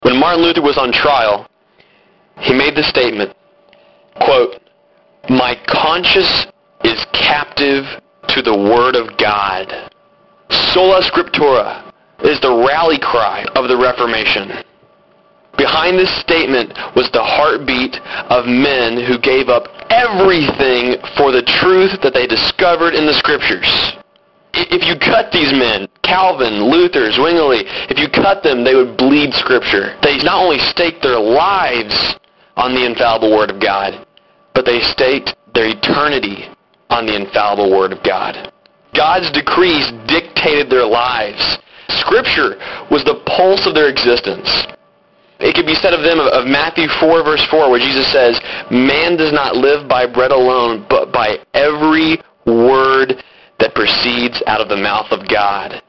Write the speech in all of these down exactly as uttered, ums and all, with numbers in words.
When Martin Luther was on trial, he made the statement, quote, "My conscience is captive to the Word of God." Sola Scriptura is the rally cry of the Reformation. Behind this statement was the heartbeat of men who gave up everything for the truth that they discovered in the Scriptures. If you cut these men, Calvin, Luther, Zwingli, if you cut them, they would bleed Scripture. They not only staked their lives on the infallible Word of God, but they staked their eternity on the infallible Word of God. God's decrees dictated their lives. Scripture was the pulse of their existence. It could be said of them, of Matthew four, verse four, where Jesus says, "Man does not live by bread alone, but by every word that proceeds out of the mouth of God."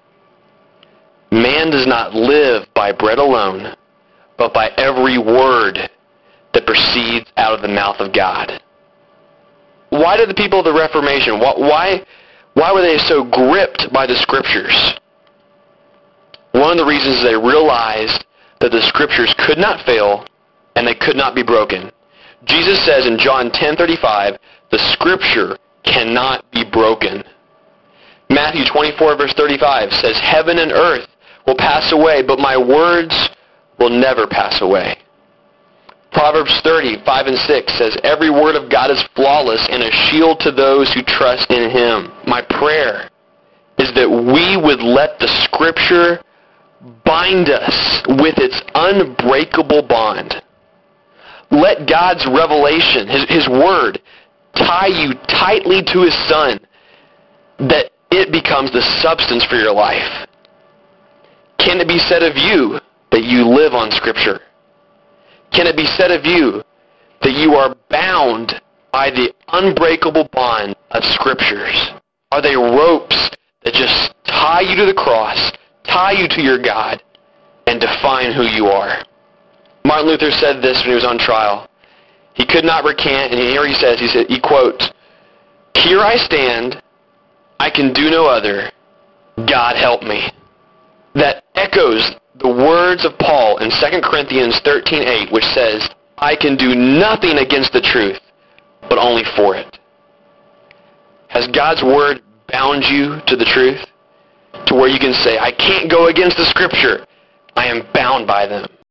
Man does not live by bread alone, but by every word that proceeds out of the mouth of God. Why did the people of the Reformation, why, why were they so gripped by the Scriptures? One of the reasons is they realized that the Scriptures could not fail and they could not be broken. Jesus says in John ten thirty-five, the Scripture cannot be broken. Matthew twenty-four, verse thirty-five says, "Heaven and earth will pass away, but my words will never pass away." Proverbs thirty, five and six says, "Every word of God is flawless and a shield to those who trust in Him." My prayer is that we would let the Scripture bind us with its unbreakable bond. Let God's revelation, His, His Word, tie you tightly to His Son, that it becomes the substance for your life. Can it be said of you that you live on Scripture? Can it be said of you that you are bound by the unbreakable bond of Scriptures? Are they ropes that just tie you to the cross, tie you to your God, and define who you are? Martin Luther said this when he was on trial. He could not recant, and here he says, he said, he quotes, "Here I stand, I can do no other, God help me." That echoes the words of Paul in Second Corinthians thirteen eight, which says, "I can do nothing against the truth, but only for it." Has God's Word bound you to the truth? To where you can say, "I can't go against the Scripture. I am bound by them."